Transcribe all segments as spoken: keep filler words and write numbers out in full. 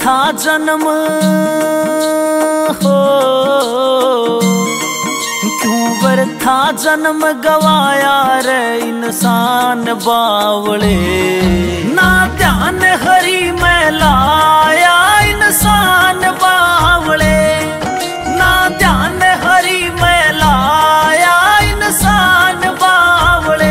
था जन्म हो, क्यों बरथा जन्म गवाया रे इंसान बावले। ना ध्यान हरि में लाया इंसान बावले, ना ध्यान हरि में लाया इंसान बावले।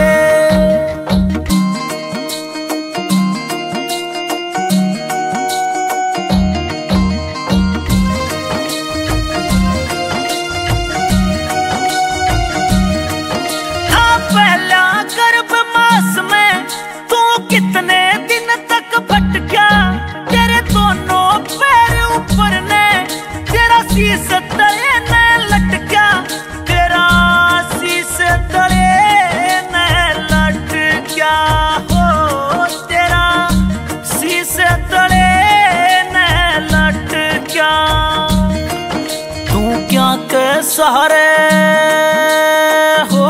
कितने दिन तक भटका तेरे दोनों पैर ऊपर ने, तेरा शीश तले ने लटका, तेरा शीश तले ने लटका हो, तेरा शीश तले ने लटका। तू क्या के सहारे हो,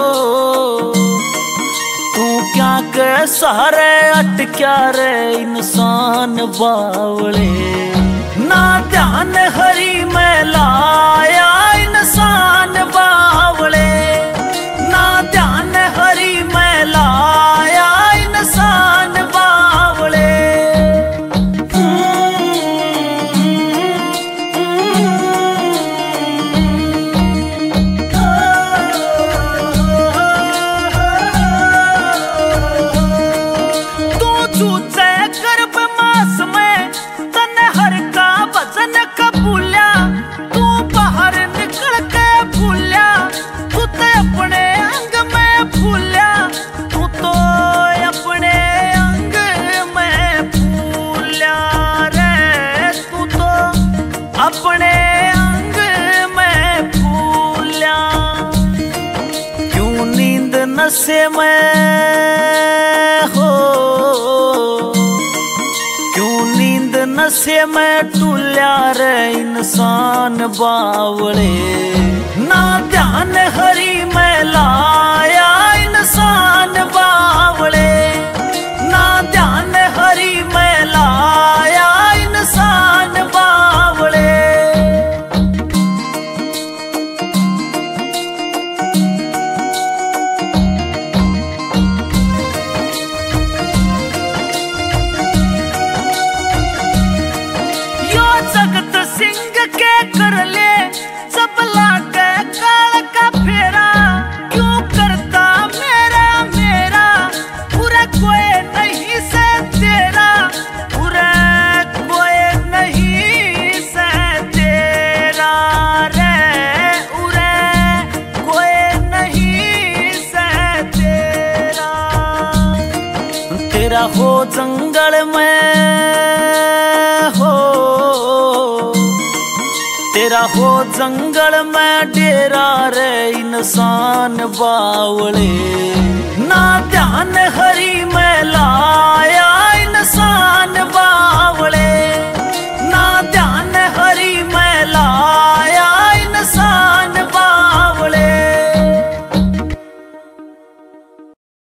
के सहारे अटक्या रे इंसान बावले। ना ध्यान हरि में लाया इंसान बावले, ना ध्यान हरि में लाया इंसान बावले। चूचे गर्भ मास में तने हर का वजन कबूल्या, तू बाहर निकल के भूल्या, तू तो अपने अंग में भूल्या, तू तो अपने अंग में भूल्या रे, तू तो अपने अंग में भूल्या। क्यों नींद नशे में हो, क्यों नींद नशे में टूल्या रे इंसान बावले। ना ध्यान हरि में लाया इंसान बावले, ना ध्यान हरि में लाया इंसान बावले। जगत सिंह के कर ले सबला के काल का फेरा, क्यों करता मेरा मेरा, पूरा कोई नहीं से तेरा, पूरा कोई नहीं से तेरा रे, पूरा कोई नहीं से तेरा। तेरा हो जंगल में हो, तेरा हो जंगल में डेरा रे इंसान बावले। ना ध्यान हरि में लाया इंसान बावले।